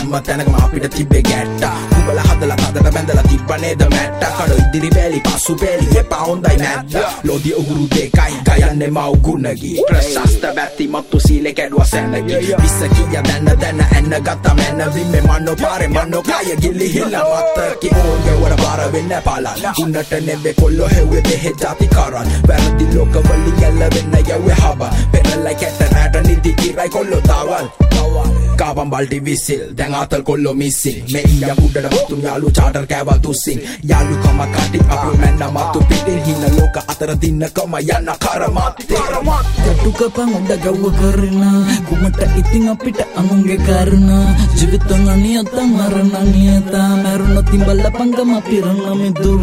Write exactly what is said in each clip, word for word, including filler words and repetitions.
හැම තැනකම අපිට තිබ්බේ ගැට්ටා කුඹලා හදලා හදලා බැඳලා තිබ්බ නේද මැට්ටා කඩ ඉදිරි බැලි පසු බැලි එපා හොඳයි නැද්ද ලෝදිය උගුරු දෙකයි ගයන්නේ මව් ගුණගී ප්‍රශස්ත බැති මත්තු සීලේ කැඩුවා සැනගී විස්ස කිය දැන්න දැන්න එන්න ගත්තා මැන විම්මේ මන්නෝ පාරේ මන්නෝ කය ගිලි හිල මත්තකි ඕගේ වර බාර වෙන්න පාලන් උන්නට නෙබ්බේ කොල්ලෝ හෙව්වේ දෙහෙ ජාති කරන් වැරදි ලෝකවලින් ගැල්ල වෙන්න යව්වේ හබ පෙරලයි කැට නෑට නිදි කිරයි කොල්ලෝ තාවල් Kawan balti visil දැන් ආතල් කොල්ලෝ මිසින් මේ ඊයා උඩට වතුන් යාලු චාටර් කෑවල් තුසින් යාලු කම කාටි අපු මැන්න මතු පිටින් හින ලෝක අතර දින්න කම යන්න කරමත්තේ කටුකපන් උඩ ගව්ව කරන කුමට ඉතින් අපිට අනුන්ගේ කරන ජීවිතං අනියත මරණ නියත මරුණ තිඹල පංගම පිරණ මිදුර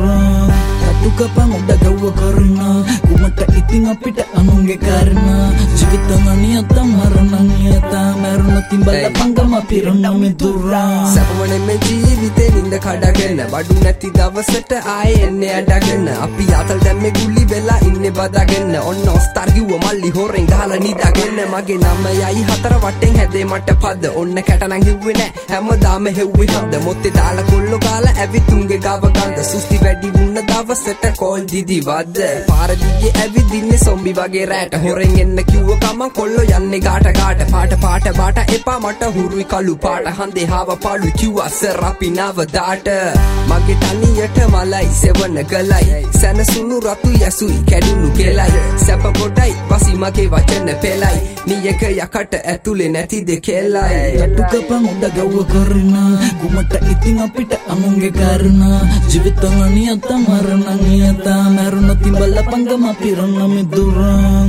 කටුකපන් උඩ ගව්ව කරන කුමට ඉතින් අපිට අනුන්ගේ කරන ජීවිතං අනියත මරණ නියත මරුණ තිඹල පංගම පිරණ මිදුර සපවනේ මේ ජීවිතේ නින්ද කඩගෙන බඩු නැති දවසට ආයේ එන්නේ අඩගෙන අපි යාතල් දැන් මේ ගුලි වෙලා ඉන්නේ බදාගෙන ඔන්න ඔස්තර කිව්ව මල්ලි හොරෙන් ගහලා නිදාගෙන මගේ නමයයි හතර වටෙන් හැදේ මට පද ඔන්න කැටනම් හිව්වේ නෑ හැමදාම හෙව්වේ හද මොත්තේ දාලා කොල්ලෝ කාලා ඇවිතුන්ගේ ගව ගඳ සුස්ති වැඩි වුණ දවසට කෝල් දිදි වද පාර දිගේ ඇවිදින්නේ සොම්බි වගේ රැට හොරෙන් එන්න කිව්ව කම කොල්ලෝ යන්නේ ගාට ගාට පාට පාට බාට එපා මට හුරුයි කළු පාට හන්දේ හාව පාළු කිව්වා සර් අපි නවදාට මගේ තනියට මලයි සෙවන ගලයි සැනසුණු රතු යසුයි කැඩුණු කෙලයි සැප පොටයි වසි මගේ වචන පෙලයි නියක යකට ඇතුලේ නැතිද කෙලයි කටුකපන් උඩ ගව්ව කරන කුමට ඉතින් අපිට අනුන්ගේ කරන ජීවිතං අනියත මරණ නියත මරුණ තිඹල පංගම පිරණ මිදුර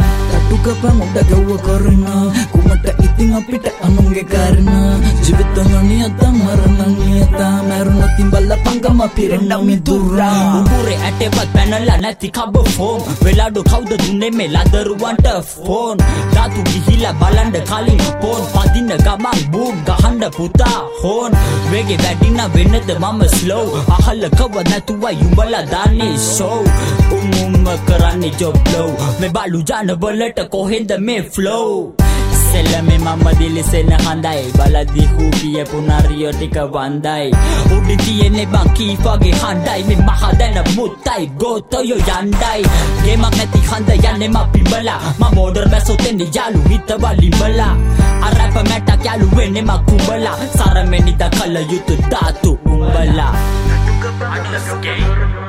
කටුකපන් උඩ ගව්ව කරන කුමට ඉතින් අපිට අනුන්ගේ කරන ජීවිතං අනියත මරණ නියත මරුණ තිඹල පංගම පිරණ මිදුර උඹුරේ ඇටේවත් පැනලා නැති කබ ෆෝම් වෙලාඩු කවුද දුන්නේ මේ ලදරුවන්ට ෆෝන් දාතු ගිහිලා බලන්න කලින් ෆෝන් පදින්න ගමන් බූම් ගහන්න පුතා හෝන් වේගේ වැඩින වෙන්නද මම ස්ලෝ අහල කව නැතුවයි උඹලා දාන්නේ ෂෝ උම් උම් කරන්නේ ජොබ් ලෝ මේ බලු ජාන වලට කොහෙන්ද මේ ෆ්ලෝ සෙල්ලමේ මම දිලිසෙන හඳයි බලදි හූපිය පුනාරියෝ ටික වන්දයි උඩි තියෙන්නේ බං කීෆගේ හඬයි මේ මහ දැන මුත්තයි ගෝතයෝ යණ්ඩයි ගේමක් නැති හඳ යන්නේ මා පිඹලා මම ඕඩර් බැසොත් එන්නේ යාලු හිතවලි බලා අරප මැටක් යාලු වෙන්නේ මා කුඹලා සරමෙනි ද කල යුතු දාතු උඹලා